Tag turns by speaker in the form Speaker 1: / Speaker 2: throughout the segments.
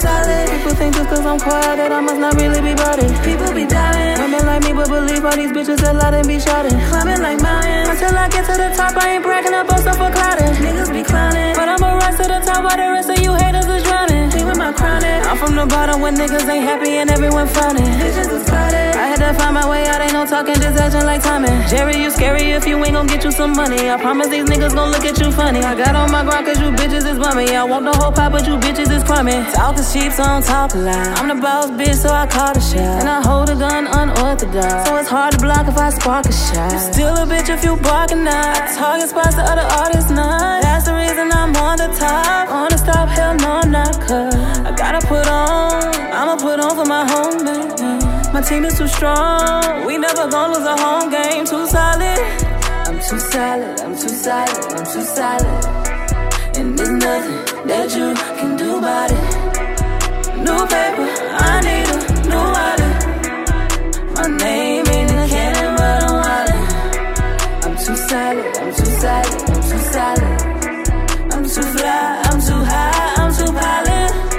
Speaker 1: solid. People think just cause I'm quiet that I must not really be about it. People be doubting. Women like me but believe all these bitches that lie and be shouting. Climbing like mountains. Until I get to the top, I ain't bragging up stuff for clouding. Niggas be clowning. But I'ma rise to the top while the rest of you haters is drowning. Be with my crowning. I'm from the bottom when niggas ain't happy and everyone frowning. Bitches is crowded. I had to find my way out, ain't no talking, just acting like Tommy. Jerry, you scary if you ain't gon' get you some money. I promise these niggas gon' look at you funny. I got on my grind cause you bitches is bummy. I want the whole pot but you bitches is crummy. Talk is cheap so I don't talk a lot. I'm the boss bitch so I call the shot. And I hold a gun unorthodox, so it's hard to block if I spark a shot. You still a bitch if you barking out. I target spots the other artists not. That's the reason I'm on the top. On the stop, hell no I'm not cause I gotta put on, I'ma put on for my home man. My team is too strong, we never gon' lose a home game. Too solid, I'm too solid, I'm too solid, I'm too solid. And there's nothing that you can do about it. New paper, I need a new wallet. My name ain't in a cannon but I'm wildin'. I'm too solid, I'm too solid, I'm too solid. I'm too fly, I'm too high, I'm too pilot.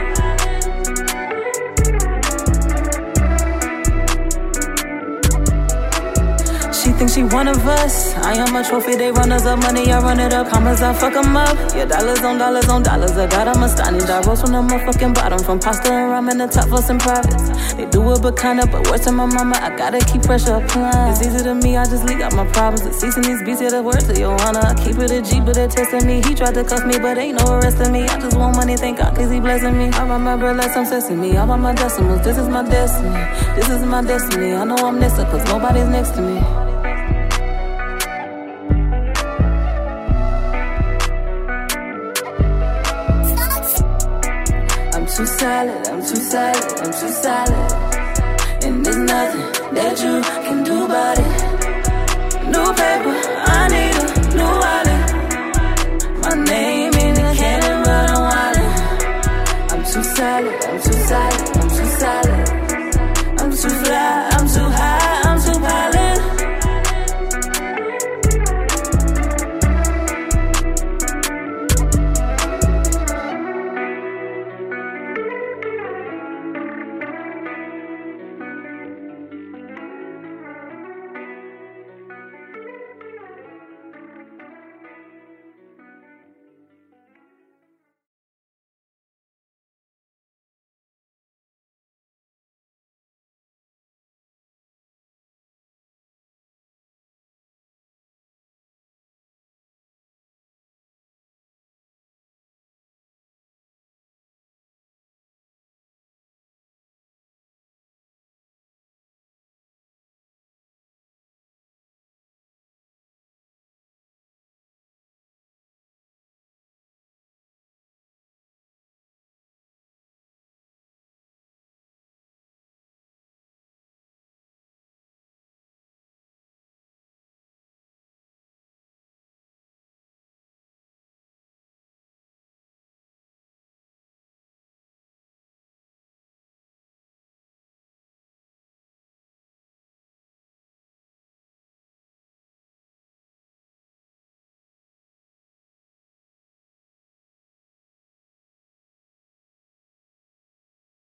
Speaker 1: She thinks she one of us. I am a trophy, they runners up. Money, I run it up. Commas, I fuck them up. Yeah, dollars on dollars on dollars. I got them astonished. I rose from the motherfucking bottom. From pasta and ramen to top us and profits. They do it but kinda, but worse than my mama. I gotta keep pressure applying. It's easy to me, I just leak out my problems. It's ceasing these beats, yeah, the words to your honor. I keep it a G, but they're testing me. He tried to cuff me, but ain't no arresting me. I just want money, thank God, cause he blessing me. I remember like some sesame. I want my decimals, this is my destiny. This is my destiny. I know I'm next up, cause nobody's next to me. I'm too solid, I'm too solid, I'm too solid. And there's nothing that you can do about it. New paper, I need a new wallet. My name ain't in a cannon but I'm wildin'. I'm too solid, I'm too solid, I'm too solid. I'm too fly.